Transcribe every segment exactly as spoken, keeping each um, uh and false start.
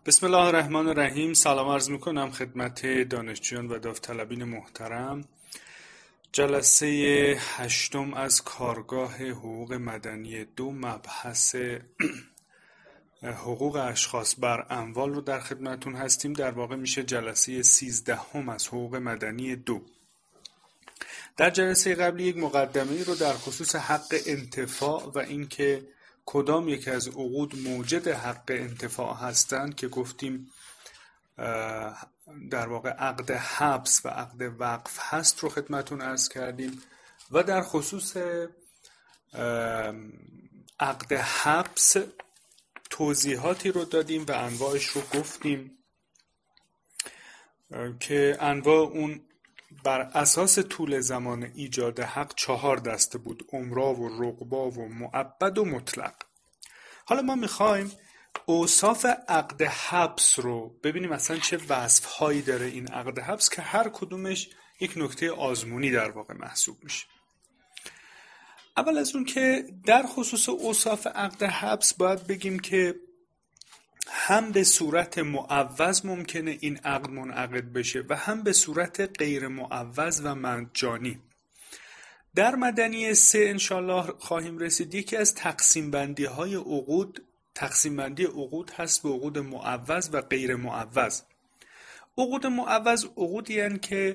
بسم الله الرحمن الرحیم. سلام عرض میکنم خدمت دانشجویان و داوطلبین محترم. جلسه هشتم از کارگاه حقوق مدنی دو، مبحث حقوق اشخاص بر اموال رو در خدمتون هستیم. در واقع میشه جلسه سیزدهم از حقوق مدنی دو. در جلسه قبلی یک مقدمه رو در خصوص حق انتفاع و اینکه کدام یک از عقود موجد حق انتفاع هستند که گفتیم در واقع عقد حبس و عقد وقف هست رو خدمتون عرض کردیم و در خصوص عقد حبس توضیحاتی رو دادیم و انواعش رو گفتیم که انواع اون بر اساس طول زمان ایجاد حق چهار دسته بود: امرا و رقبا و مؤبد و مطلق. حالا ما میخوایم اوصاف عقد حبس رو ببینیم اصلا چه وصفهایی داره این عقد حبس که هر کدومش یک نکته آزمونی در واقع محسوب میشه. اول از اون که در خصوص اوصاف عقد حبس باید بگیم که هم به صورت معوض ممکنه این عقد منعقد بشه و هم به صورت غیر معوض و مجانی. در مدنی سه انشالله خواهیم رسید. یکی از تقسیم بندی های عقود تقسیم بندی عقود هست به عقود معوض و غیر معوض. عقود معوض عقودی هستند که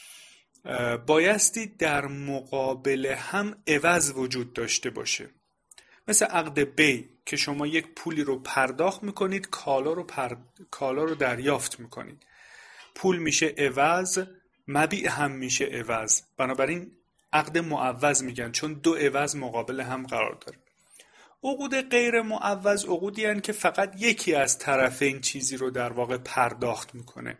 بایستی در مقابل هم عوض وجود داشته باشه، مثل عقد بی که شما یک پولی رو پرداخت میکنید، کالا رو, پر... کالا رو دریافت میکنید. پول میشه عوض، مبیع هم میشه عوض. بنابراین عقد معوض میگن چون دو عوض مقابل هم قرار داره. عقود غیر معوض عقودی هستند که فقط یکی از طرفین چیزی رو در واقع پرداخت میکنه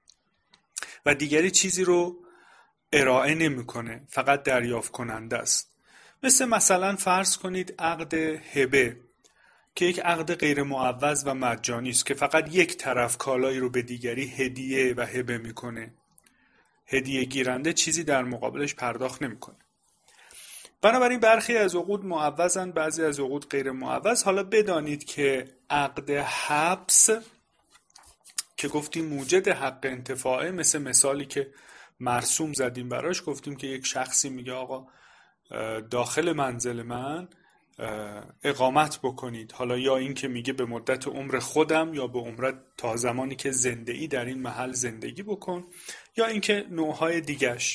و دیگری چیزی رو ارائه نمیکنه، فقط دریافت کننده است. مثل مثلا فرض کنید عقد هبه که یک عقد غیر معوض و مجانی است که فقط یک طرف کالایی رو به دیگری هدیه و هبه میکنه. هدیه گیرنده چیزی در مقابلش پرداخت نمیکنه. بنابراین برخی از عقود معوضن، بعضی از عقود غیر معوض. حالا بدانید که عقد حبس که گفتیم موجد حق انتفاعه، مثل مثالی که مرسوم زدیم براش، گفتیم که یک شخصی میگه آقا داخل منزل من اقامت بکنید، حالا یا این که میگه به مدت عمر خودم یا به عمر تا زمانی که زنده ای در این محل زندگی بکن، یا این که نوعهای دیگش.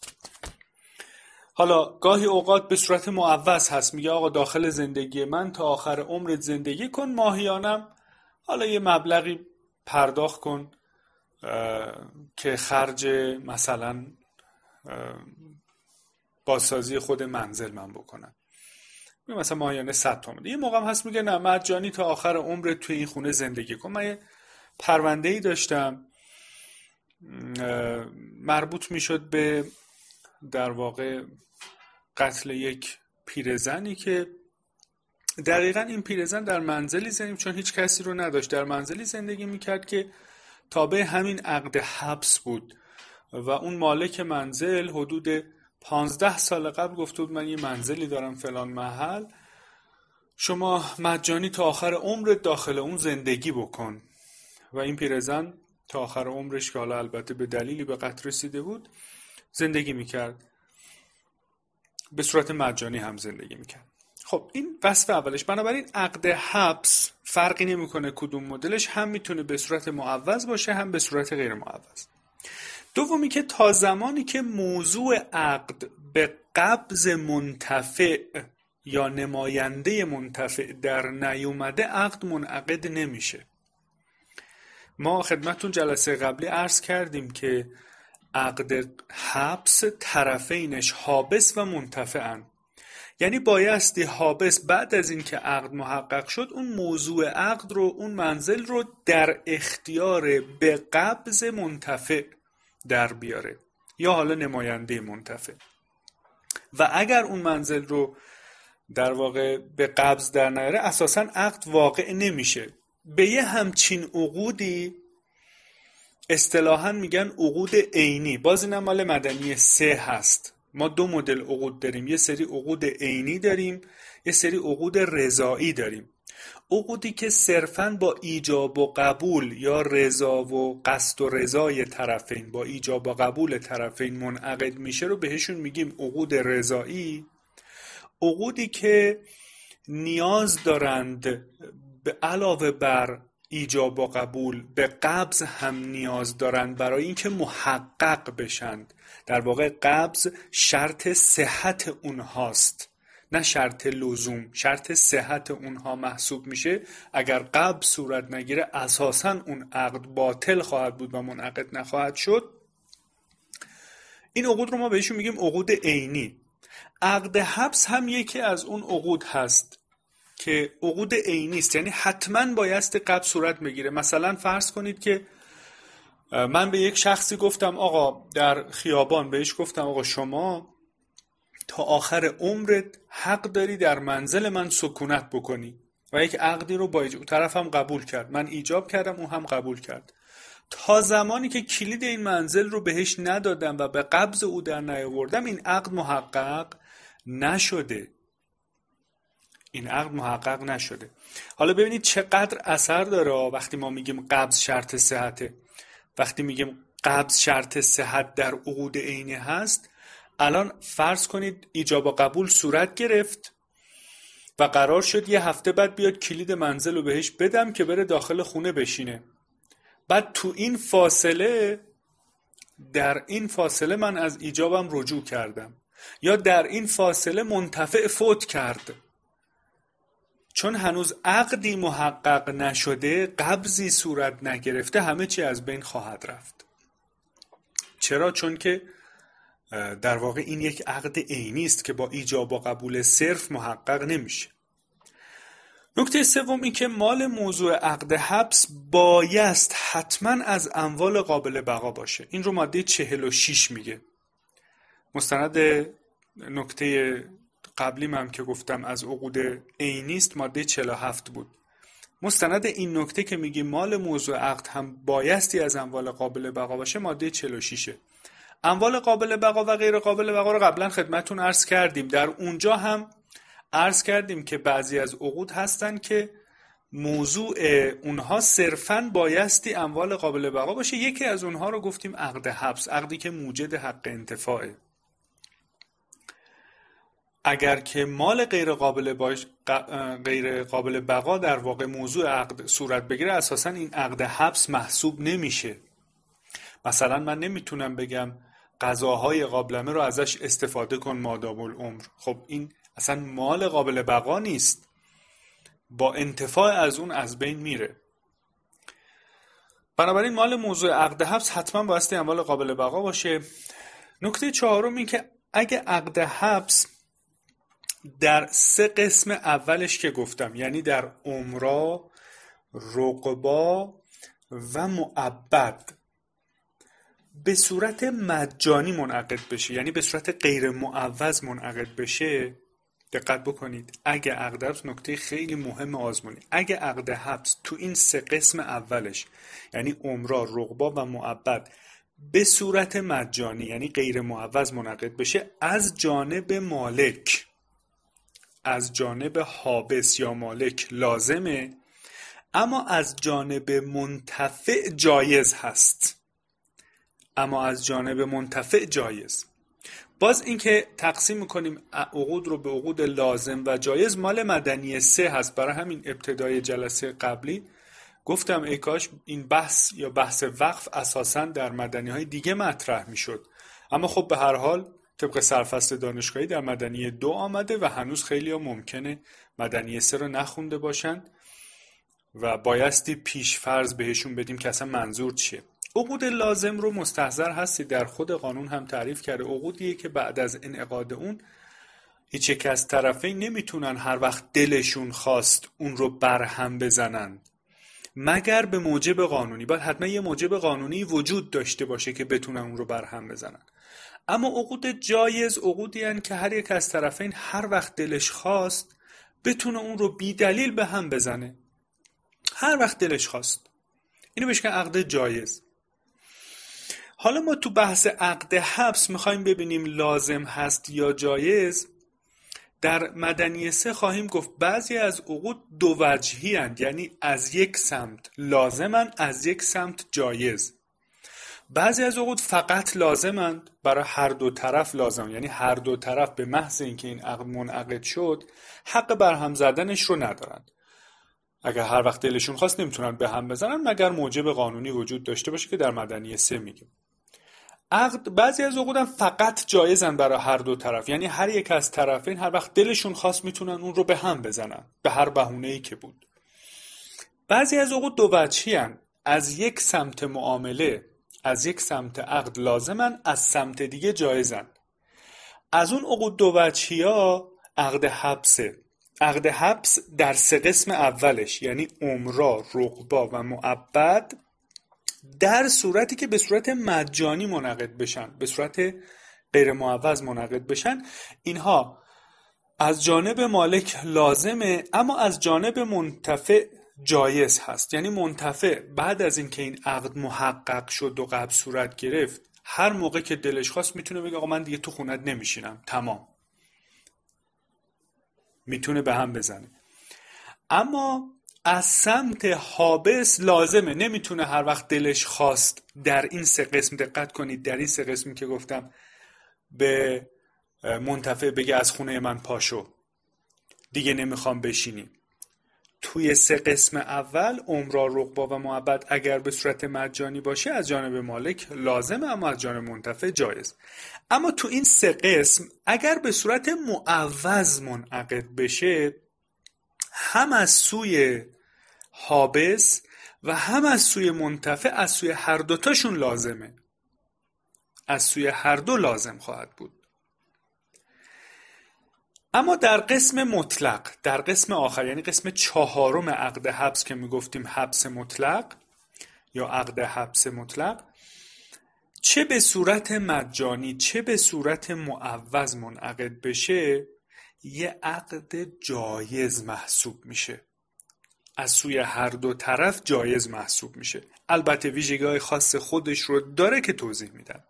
حالا گاهی اوقات به صورت معوض هست، میگه آقا داخل زندگی من تا آخر عمرت زندگی کن، ماهیانم حالا یه مبلغی پرداخت کن که خرج مثلا بازسازی خود منزل من بکنم، مثلا ماهیانه صد تومن. یه موقع هم هست میگه نه، مجانی تا آخر عمرت توی این خونه زندگی کن. من یه پرونده‌ای داشتم مربوط میشد به در واقع قتل یک پیرزنی که دقیقاً این پیرزن در منزلی زندگی، چون هیچ کسی رو نداشت، در منزلی زندگی میکرد که تابع همین عقد حبس بود و اون مالک منزل حدود پانزده سال قبل گفته بود من یه منزلی دارم فلان محل، شما مجانی تا آخر عمرت داخل اون زندگی بکن. و این پیرزن تا آخر عمرش که حالا البته به دلیلی به قتل رسیده بود زندگی میکرد، به صورت مجانی هم زندگی میکرد. خب این وصف اولش. بنابراین عقد حبس فرقی نمیکنه کدوم مدلش، هم میتونه به صورت معوض باشه هم به صورت غیر معوض. دومی که تا زمانی که موضوع عقد به قبض منتفع یا نماینده منتفع در نیومده عقد منعقد نمیشه. ما خدمتون جلسه قبلی عرض کردیم که عقد حبس طرفینش حابس و منتفعن، یعنی بایستی حابس بعد از این که عقد محقق شد اون موضوع عقد رو، اون منزل رو در اختیار به قبض منتفع در بیاره یا حالا نماینده منتفع. و اگر اون منزل رو در واقع به قبض در نیاره اساساً عقد واقع نمیشه. به یه همچین عقودی اصطلاحاً میگن عقود عینی. باز اینم مال مدنی سه هست. ما دو مدل عقود داریم، یه سری عقود عینی داریم، یه سری عقود رضایی داریم. عقودی که صرفاً با ایجاب و قبول یا رضا و قصد و رضای طرفین، با ایجاب و قبول طرفین منعقد میشه رو بهشون میگیم عقود رضایی. عقودی که نیاز دارند به علاوه بر ایجاب و قبول به قبض هم نیاز دارند برای اینکه محقق بشند. در واقع قبض شرط صحت اونهاست، نه شرط لزوم، شرط صحت اونها محسوب میشه. اگر قبض صورت نگیره اساساً اون عقد باطل خواهد بود و منعقد نخواهد شد. این عقود رو ما بهشون میگیم عقود عینی. عقد حبس هم یکی از اون عقود هست که عقود عینی است، یعنی حتما بایستی قبض صورت بگیره. مثلا فرض کنید که من به یک شخصی گفتم آقا در خیابان بهش گفتم آقا شما تا آخر عمرت حق داری در منزل من سکونت بکنی و یک عقدی رو با اون طرف هم قبول کرد، من ایجاب کردم اون هم قبول کرد. تا زمانی که کلید این منزل رو بهش ندادم و به قبض او در نیاوردم این عقد محقق نشده. این عقد محقق نشده. حالا ببینید چقدر اثر داره وقتی ما میگیم قبض شرط صحته. وقتی میگیم قبض شرط صحت در عقود عینی هست، الان فرض کنید ایجاب و قبول صورت گرفت و قرار شد یه هفته بعد بیاد کلید منزل رو بهش بدم که بره داخل خونه بشینه. بعد تو این فاصله در این فاصله من از ایجابم رجوع کردم یا در این فاصله منتفع فوت کرد. چون هنوز عقدی محقق نشده، قبضی صورت نگرفته، همه چی از بین خواهد رفت. چرا؟ چون که در واقع این یک عقد عینی است که با ایجاب و قبول صرف محقق نمیشه. نکته سوم این که مال موضوع عقد حبس بایست حتما از اموال قابل بقا باشه. این رو ماده چهل و شش میگه. مستند نکته قبلی هم که گفتم از عقود عینی است ماده چهل و هفت بود. مستند این نکته که میگی مال موضوع عقد هم بایستی از اموال قابل بقا باشه ماده چهل و شش. اموال قابل بقا و غیر قابل بقا رو قبلا خدمتون عرض کردیم. در اونجا هم عرض کردیم که بعضی از عقود هستن که موضوع اونها صرفاً بایستی اموال قابل بقا باشه. یکی از اونها رو گفتیم عقد حبس، عقدی که موجد حق انتفاعه. اگر که مال غیر قابل باش غیر قابل بقا در واقع موضوع عقد صورت بگیره، اساساً این عقد حبس محسوب نمیشه. مثلا من نمیتونم بگم غذاهای قابلمه رو ازش استفاده کن مادام العمر. خب این اصلا مال قابل بقا نیست، با انتفاع از اون از بین میره. بنابراین مال موضوع عقد حبس حتما بایستی اموال قابل بقا باشه. نکته چهارم این که اگه عقد حبس در سه قسم اولش که گفتم، یعنی در عمرا، رقبا و مؤبد، به صورت مجانی منعقد بشه، یعنی به صورت غیر معوض منعقد بشه، دقت بکنید اگه عقد حبس، نکته خیلی مهم آزمونی، اگه عقد حبس تو این سه قسم اولش یعنی عمرا، رقبا و مؤبد به صورت مجانی یعنی غیر معوض منعقد بشه، از جانب مالک، از جانب حابس یا مالک لازمه، اما از جانب منتفع جایز هست. اما از جانب منتفع جایز. باز این که تقسیم میکنیم عقود رو به عقود لازم و جایز مال مدنی سه هست. برای همین ابتدای جلسه قبلی گفتم ای کاش این بحث یا بحث وقف اساساً در مدنی های دیگه مطرح میشد، اما خب به هر حال طبق سرفصل دانشگاهی در مدنی دو آمده و هنوز خیلی ها ممکنه مدنی سه رو نخونده باشن و بایستی پیش فرض بهشون بدیم که اصلا منظور چیه. عقود لازم رو مستحضر هستی در خود قانون هم تعریف کرده. عقودیه که بعد از انعقاد اون هیچ یک از طرفین نمیتونن هر وقت دلشون خواست اون رو برهم بزنن مگر به موجب قانونی. باید حتما یه موجب قانونی وجود داشته باشه که بتونن اون رو برهم بزنن. اما عقود جایز عقودی هستند که هر یک از طرفین هر وقت دلش خواست بتونه اون رو بی دلیل به هم بزنه، هر وقت دلش خواست. اینو بهش میگن عقد جایز. حالا ما تو بحث عقد حبس میخوایم ببینیم لازم هست یا جایز. در مدنی سه خواهیم گفت بعضی از عقود دو وجهی هستند، یعنی از یک سمت لازمند، از یک سمت جایز. بعضی از عقود فقط لازمند، برای هر دو طرف لازم، یعنی هر دو طرف به محض اینکه این عقد منعقد شد حق برهم زدنش رو ندارند. اگر هر وقت دلشون خواست نمیتونن به هم بزنن مگر موجب قانونی وجود داشته باشه که در مدنی سه میگیم. عقد بعضی از عقود هم فقط جایزن برای هر دو طرف، یعنی هر یک از طرفین هر وقت دلشون خواست میتونن اون رو به هم بزنن به هر بهونه‌ای که بود. بعضی از عقود دو وجهی هستند، از یک سمت معامله، از یک سمت عقد لازمن، از سمت دیگه جایزن. از اون عقود دو وجهی ها عقد حبسه. عقد حبس در سه قسم اولش، یعنی عمرا، رقبا و مؤبد، در صورتی که به صورت مجانی منعقد بشن، به صورت غیر معوض منعقد بشن، اینها از جانب مالک لازمه اما از جانب منتفع جایز هست. یعنی منتفع بعد از اینکه این عقد محقق شد و قبض صورت گرفت، هر موقع که دلش خواست میتونه بگه آقا من دیگه تو خونت نمیشینم، تمام، میتونه به هم بزنه. اما از سمت حابس لازمه، نمیتونه هر وقت دلش خواست در این سه قسم، دقت کنید در این سه قسمی که گفتم، به منتفع بگه از خونه من پاشو، دیگه نمیخوام بشینی. توی سه قسم اول عمرا، رقبا و مؤبد اگر به صورت مجانی باشه از جانب مالک لازمه اما از جانب منتفع جایز. اما تو این سه قسم اگر به صورت معوض منعقد بشه، هم از سوی حابس و هم از سوی منتفع، از سوی هر دوتاشون لازمه، از سوی هر دو لازم خواهد بود. اما در قسم مطلق، در قسم آخر، یعنی قسم چهارم عقد حبس که میگفتیم حبس مطلق یا عقد حبس مطلق، چه به صورت مجانی چه به صورت معوض منعقد بشه، یه عقد جایز محسوب میشه، از سوی هر دو طرف جایز محسوب میشه. البته ویژگی‌های خاص خودش رو داره که توضیح میدم.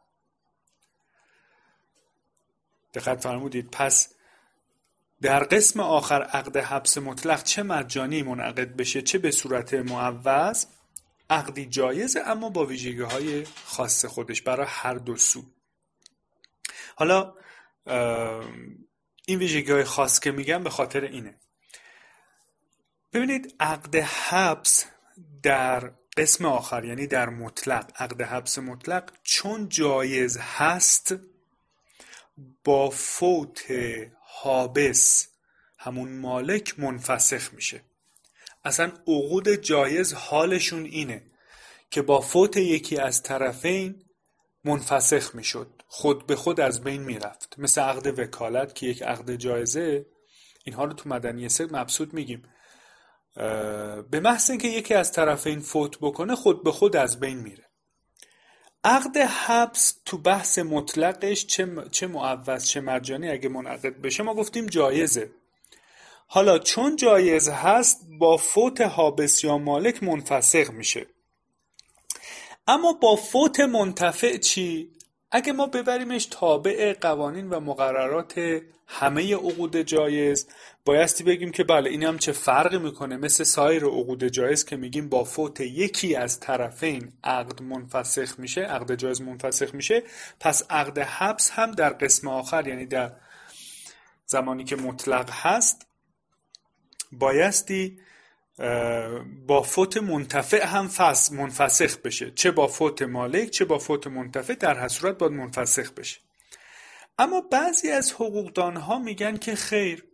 دقت فرمودید؟ پس در قسم آخر عقد حبس مطلق چه مجانی منعقد بشه چه به صورت معوض، عقدی جایزه اما با ویژگی‌های خاص خودش برای هر دو سو. حالا این ویژگی‌های خاص که میگم به خاطر اینه. ببینید عقد حبس در قسم آخر، یعنی در مطلق، عقد حبس مطلق چون جایز هست، با فوت حابس همون مالک منفسخ میشه. اصلا عقود جایز حالشون اینه که با فوت یکی از طرفین منفسخ میشد، خود به خود از بین میرفت. مثل عقد وکالت که یک عقد جایزه، اینها رو تو مدنی سه مبسوط میگیم، به محض اینکه یکی از طرفین فوت بکنه خود به خود از بین میره. عقد حبس تو بحث مطلقش چه چه معوض چه مجانی اگه منعقد بشه ما گفتیم جایزه. حالا چون جایز هست با فوت حابس یا مالک منفسخ میشه. اما با فوت منتفع چی؟ اگه ما ببریمش تابع قوانین و مقررات همه عقود جایز، بایستی بگیم که بله این هم چه فرقی میکنه مثل سایر عقود جایز که میگیم با فوت یکی از طرفین عقد منفسخ میشه، عقد جایز منفسخ میشه. پس عقد حبس هم در قسم آخر، یعنی در زمانی که مطلق هست، بایستی با فوت منتفع هم فس منفسخ بشه، چه با فوت مالک چه با فوت منتفع، در هر صورت باید منفسخ بشه. اما بعضی از حقوقدان ها میگن که خیر،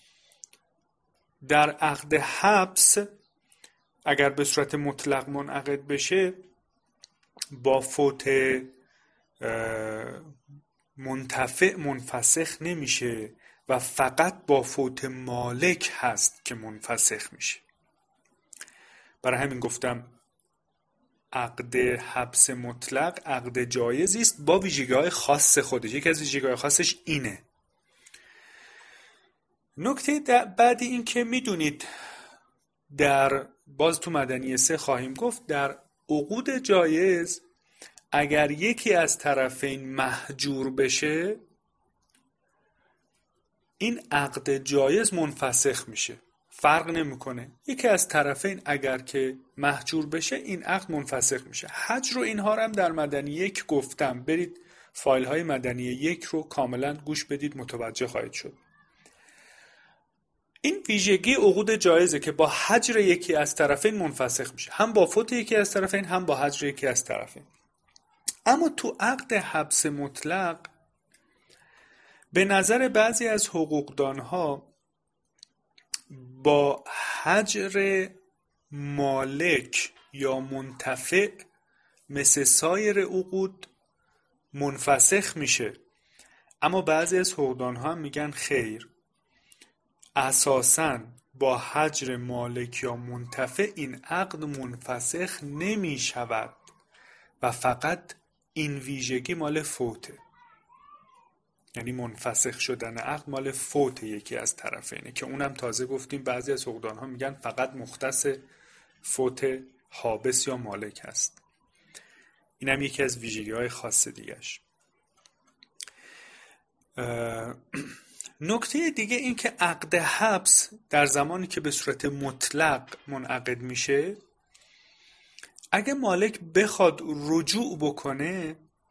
در عقد حبس اگر به صورت مطلق منعقد بشه با فوت منتفع منفسخ نمیشه و فقط با فوت مالک هست که منفسخ میشه. برای همین گفتم عقد حبس مطلق عقد جایزی است با ویژگی‌های خاص خودش. یکی از ویژگی‌های خاصش اینه. نکته بعدی این که میدونید در باز تو مدنی سه خواهیم گفت در عقود جایز اگر یکی از طرفین مهجور بشه، این عقد جایز منفسخ میشه، فرق نمیکنه. یکی از طرفین اگر که محجور بشه این عقد منفسخ میشه. حجر و اینها رو هم در مدنی یک گفتم، برید فایل های مدنی یک رو کاملا گوش بدید متوجه خواهید شد. این ویژگی عقود جایزه که با حجر یکی از طرفین منفسخ میشه، هم با فوت یکی از طرفین هم با حجر یکی از طرفین. اما تو عقد حبس مطلق به نظر بعضی از حقوقدانها با حجر مالک یا منتفع مثل سایر عقود منفسخ میشه. اما بعضی از حقوقدانها هم میگن خیر، اساساً با حجر مالک یا منتفع این عقد منفسخ نمی شود و فقط این ویژگی مال فوته. یعنی منفسخ شدن عقد مال فوت یکی از طرفینه که اونم تازه گفتیم بعضی از حقوقدانها میگن فقط مختص فوت حابس یا مالک هست. اینم یکی از ویژگی های خاص دیگهش. نکته دیگه این که عقد حبس در زمانی که به صورت مطلق منعقد میشه، اگه مالک بخواد رجوع بکنه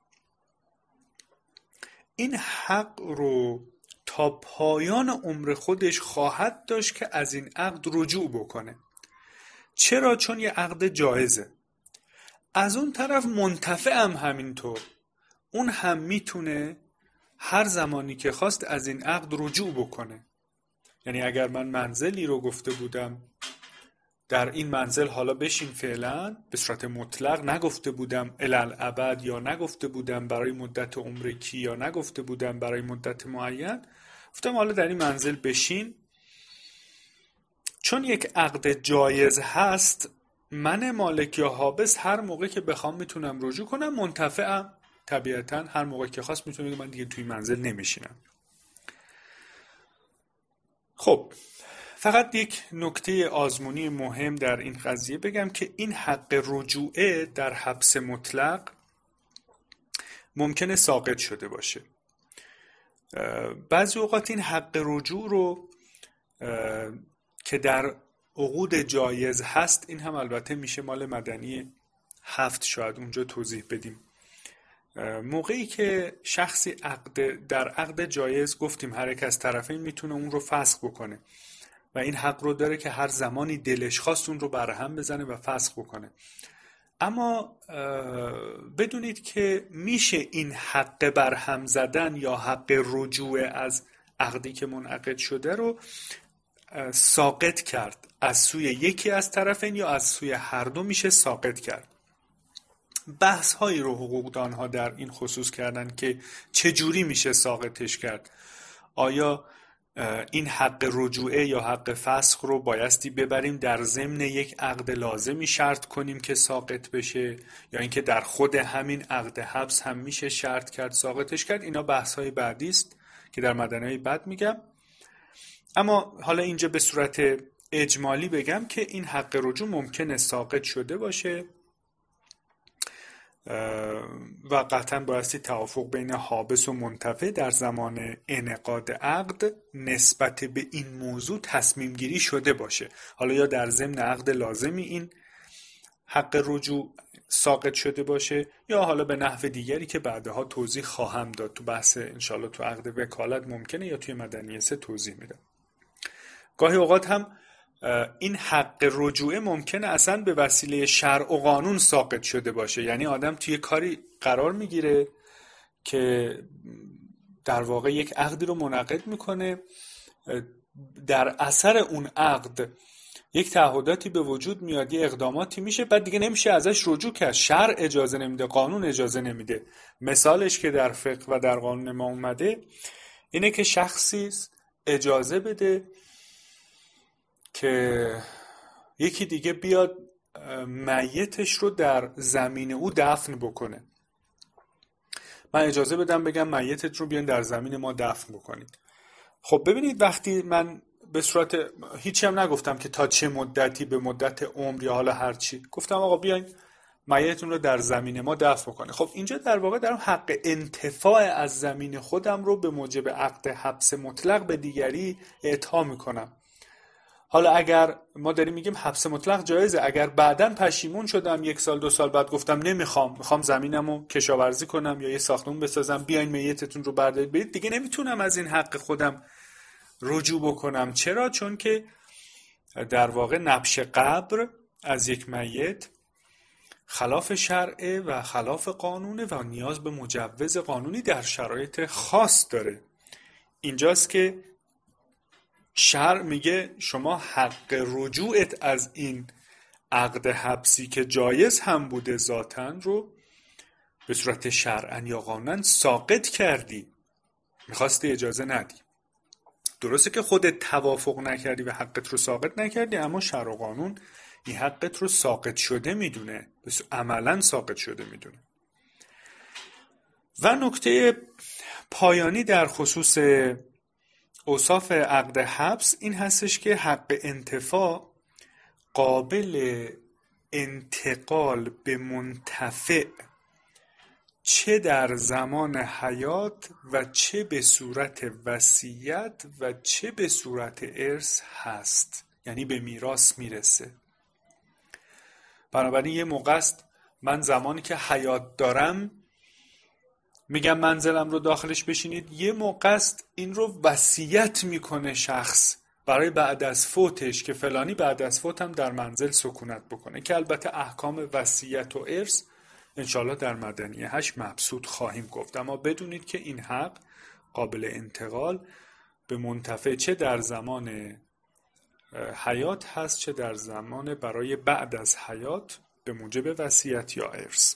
این حق رو تا پایان عمر خودش خواهد داشت که از این عقد رجوع بکنه. چرا؟ چون یه عقد جایزه. از اون طرف منتفع هم همینطور، اون هم میتونه هر زمانی که خواست از این عقد رجوع بکنه. یعنی اگر من منزلی رو گفته بودم در این منزل حالا بشین فعلا، به صورت مطلق نگفته بودم الالعبد، یا نگفته بودم برای مدت عمر کی، یا نگفته بودم برای مدت معین، گفتم حالا در این منزل بشین. چون یک عقد جایز هست، من مالک یا حابس هر موقع که بخوام میتونم رجوع کنم. منتفعم طبیعتا هر موقع که خواست میتونه بگه من دیگه توی منزل نمیشینم. خب فقط یک نکته آزمونی مهم در این قضیه بگم که این حق رجوعه در حبس مطلق ممکنه ساقط شده باشه. بعضی اوقات این حق رجوع رو که در عقود جایز هست، این هم البته میشه مال مدنی هفت، شاید اونجا توضیح بدیم. موقعی که شخصی عقد در عقد جایز گفتیم هر یک از طرفین میتونه اون رو فسخ بکنه و این حق رو داره که هر زمانی دلش خواست اون رو برهم بزنه و فسخ بکنه. اما بدونید که میشه این حق برهم زدن یا حق رجوع از عقدی که منعقد شده رو ساقط کرد. از سوی یکی از طرفین یا از سوی هر دو میشه ساقط کرد. بحث هایی رو حقوقدان ها در این خصوص کردن که چجوری میشه ساقطش کرد. آیا این حق رجوعه یا حق فسخ رو بایستی ببریم در ضمن یک عقد لازمی شرط کنیم که ساقط بشه، یا اینکه در خود همین عقد حبس هم میشه شرط کرد ساقطش کرد؟ اینا بحث های بعدی است که در مدنی بعد میگم. اما حالا اینجا به صورت اجمالی بگم که این حق رجوع ممکنه ساقط شده باشه و قطعا بایستی توافق بین حابس و منتفع در زمان انعقاد عقد نسبت به این موضوع تصمیم گیری شده باشه. حالا یا در ضمن عقد لازمی این حق رجوع ساقط شده باشه، یا حالا به نحو دیگری که بعدها توضیح خواهم داد تو بحث انشالله تو عقد وکالت ممکنه، یا توی مدنی سه توضیح میدم. گاهی اوقات هم این حق رجوع ممکنه اصلا به وسیله شرع و قانون ساقط شده باشه. یعنی آدم توی کاری قرار میگیره که در واقع یک عقدی رو منعقد میکنه، در اثر اون عقد یک تعهداتی به وجود میاد، یه اقداماتی میشه، بعد دیگه نمیشه ازش رجوع کرد. شرع اجازه نمیده، قانون اجازه نمیده. مثالش که در فقه و در قانون ما اومده اینه که شخصی اجازه بده که یکی دیگه بیاد میتش رو در زمین او دفن بکنه. من اجازه بدم بگم میتت رو بیان در زمین ما دفن بکنید. خب ببینید، وقتی من به صورت هیچی هم نگفتم که تا چه مدتی، به مدت عمر یا حالا هر چی، گفتم آقا بیاین میتون رو در زمین ما دفن کنه. خب اینجا در واقع دارم حق انتفاع از زمین خودم رو به موجب عقد حبس مطلق به دیگری اعطا میکنم. حالا اگر ما داریم میگیم حبس مطلق جایزه، اگر بعداً پشیمون شدم یک سال دو سال بعد گفتم نمیخوام، میخوام زمینمو کشاورزی کنم یا یه ساختمون بسازم، بیاین میتتون رو بردارید برید، دیگه نمیتونم از این حق خودم رجوع بکنم. چرا؟ چون که در واقع نبش قبر از یک میت خلاف شرعه و خلاف قانونه و نیاز به مجوز قانونی در شرایط خاص داره. اینجاست که شرع میگه شما حق رجوعت از این عقد حبسی که جایز هم بوده ذاتاً رو به صورت شرعاً یا قانوناً ساقط کردی، میخواستی اجازه ندی. درسته که خودت توافق نکردی و حقت رو ساقط نکردی، اما شرع و قانون این حقت رو ساقط شده میدونه، بس عملاً ساقط شده میدونه. و نکته پایانی در خصوص اوصاف عقد حبس این هستش که حق انتفاع قابل انتقال به منتفع چه در زمان حیات و چه به صورت وصیت و چه به صورت ارث هست، یعنی به میراث میرسه. بنابراین یه موقع است من زمانی که حیات دارم میگم منزلم رو داخلش بشینید، یه موقع است این رو وصیت میکنه شخص برای بعد از فوتش که فلانی بعد از فوتم در منزل سکونت بکنه، که البته احکام وصیت و ارث انشالله در مدنیه هشت مبسوط خواهیم گفت. اما بدونید که این حق قابل انتقال به منتفع چه در زمان حیات هست چه در زمان برای بعد از حیات به موجب وصیت یا ارث.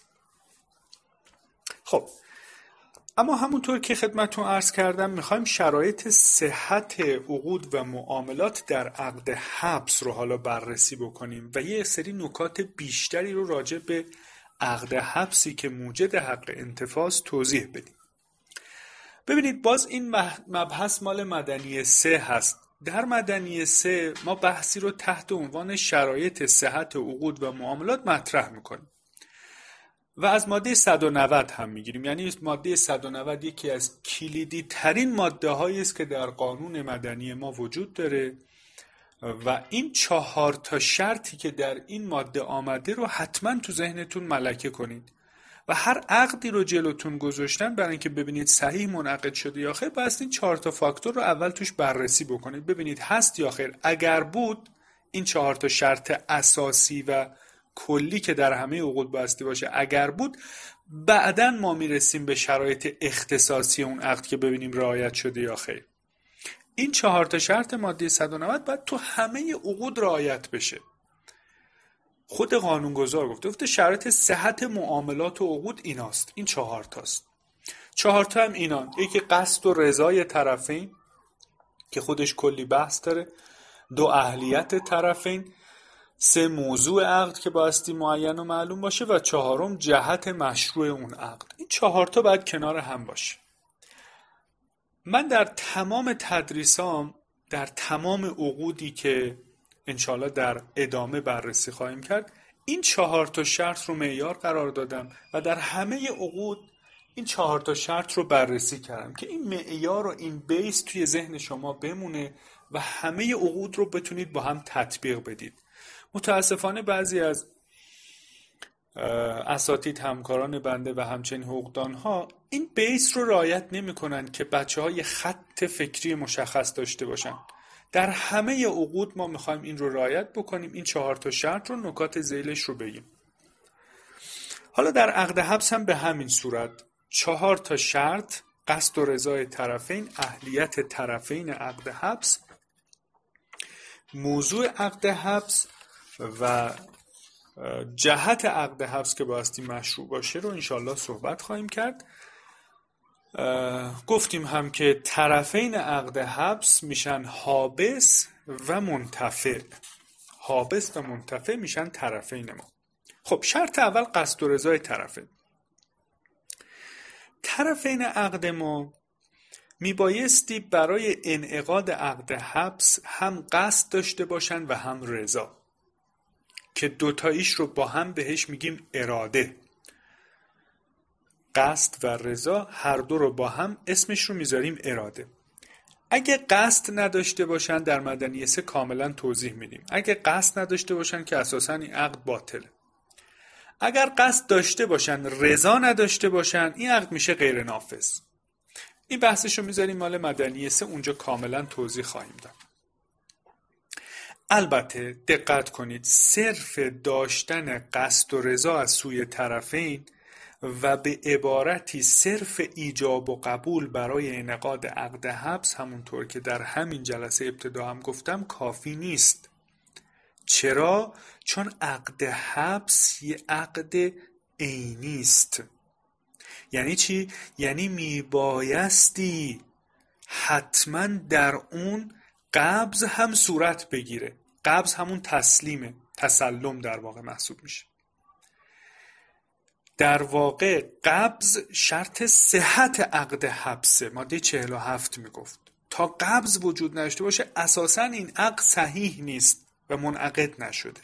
خب اما همونطور که خدمتتون عرض کردم میخوایم شرایط صحت عقود و معاملات در عقد حبس رو حالا بررسی بکنیم و یه سری نکات بیشتری رو راجع به عقد حبسی که موجد حق انتفاع توضیح بدیم. ببینید باز این مبحث مال مدنی سه هست. در مدنی سه ما بحثی رو تحت عنوان شرایط صحت عقود و معاملات مطرح میکنیم و از ماده صد و نود هم میگیریم. یعنی ماده صد و نود یکی از کلیدی ترین ماده هایی است که در قانون مدنی ما وجود داره و این چهار تا شرطی که در این ماده آمده رو حتما تو ذهنتون ملکه کنید و هر عقدی رو جلوتون گذاشتن برای اینکه ببینید صحیح منعقد شده یا خیر باید این چهار تا فاکتور رو اول توش بررسی بکنید، ببینید هست یا خیر. اگر بود این چهار تا شرط اساسی و کلی که در همه عقود بسته باشه، اگر بود بعدن ما میرسیم به شرایط اختصاصی اون عقد که ببینیم رعایت شده یا خیر. این چهار تا شرط ماده صد و نود باید تو همه عقود رعایت بشه. خود قانونگذار گفته گفته شرایط صحت معاملات و عقود ایناست، این چهار تاست. چهار تا هم اینان: یکی قصد و رضای طرفین که خودش کلی بحث داره، دو اهلیت طرفین، سه موضوع عقد که بایستی معین و معلوم باشه و چهارم جهت مشروع اون عقد. این چهار تا باید کنار هم باشه. من در تمام تدریسام در تمام عقودی که انشالله در ادامه بررسی خواهیم کرد این چهار تا شرط رو معیار قرار دادم و در همه عقود این چهار تا شرط رو بررسی کردم که این معیار و این بیس توی ذهن شما بمونه و همه عقود رو بتونید با هم تطبیق بدید. متاسفانه بعضی از اساتید همکاران بنده و همچنین حقوقدان ها این بیس رو رعایت نمی کنن که بچه های خط فکری مشخص داشته باشن. در همه عقود ما میخوایم این رو رعایت بکنیم، این چهار تا شرط رو نکات ذیلش رو بگیم. حالا در عقد حبس هم به همین صورت چهار تا شرط: قصد و رضای طرفین، اهلیت طرفین عقد حبس، موضوع عقد حبس و جهت عقد حبس که بایستی مشروع باشه رو انشالله صحبت خواهیم کرد. گفتیم هم که طرفین عقد حبس میشن حابس و منتفع. حابس و منتفع میشن طرفین ما. خب شرط اول قصد و رضای طرفین. طرفین عقد ما میبایستی برای انعقاد عقد حبس هم قصد داشته باشن و هم رضا. که دوتاییش رو با هم بهش میگیم اراده. قصد و رضا هر دو رو با هم اسمش رو میذاریم اراده. اگه قصد نداشته باشن در مدنیه سه کاملا توضیح میدیم. اگه قصد نداشته باشن که اساساً این عقد باطله. اگر قصد داشته باشن رضا نداشته باشن این عقد میشه غیر نافذ. این بحثش رو میذاریم مال مدنیه سه، اونجا کاملا توضیح خواهیم داد. البته دقت کنید صرف داشتن قصد و رضا از سوی طرفین و به عبارتی صرف ایجاب و قبول برای انعقاد عقد حبس، همونطور که در همین جلسه ابتدا هم گفتم، کافی نیست. چرا؟ چون عقد حبس یه عقد عینی است. یعنی چی؟ یعنی میبایستی حتما در اون قبض هم صورت بگیره. قبض همون تسلیمه، تسلم در واقع محسوب میشه. در واقع قبض شرط صحت عقد حبسه. ماده چهل و هفت میگفت تا قبض وجود نداشته باشه اساساً این عقد صحیح نیست و منعقد نشده.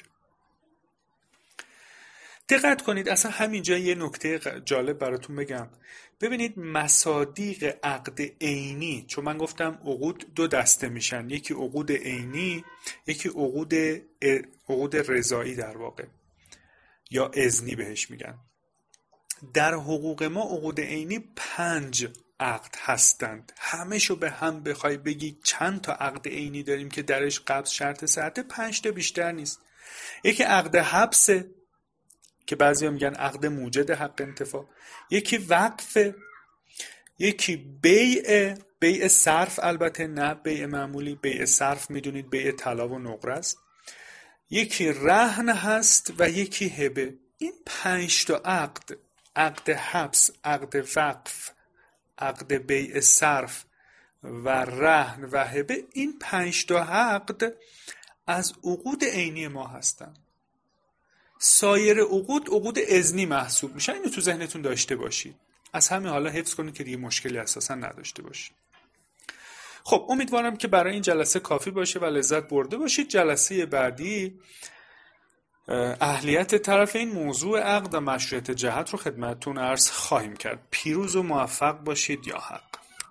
دقت کنید، اصلا همینجا یه نکته جالب براتون بگم. ببینید مصادیق عقد عینی، چون من گفتم عقود دو دسته میشن، یکی عقود عینی، یکی عقود عقود رضایی در واقع یا اذنی بهش میگن. در حقوق ما عقود عینی پنج عقد هستند. همه شو به هم بخوای بگی چند تا عقد عینی داریم که درش قبض شرط صحت، پنج تا بیشتر نیست. یکی عقد حبس که بعضی ها میگن عقد موجد حق انتفاع، یکی وقف، یکی بیع، بیع صرف، البته نه بیع معمولی، بیع صرف میدونید بیع طلا و نقره است، یکی رهن هست و یکی هبه. این پنج تا عقد، عقد حبس، عقد وقف، عقد بیع صرف و رهن و هبه، این پنج تا عقد از عقود عینی ما هستن. سایر عقود عقود اذنی محسوب میشن. اینو تو ذهنتون داشته باشید. از همین حالا حفظ کنید که دیگه مشکلی اساسا نداشته باشید. خب امیدوارم که برای این جلسه کافی باشه و لذت برده باشید. جلسه بعدی اهلیت طرف این موضوع عقد و مشروعیت جهت رو خدمتتون عرض خواهیم کرد. پیروز و موفق باشید یا حق.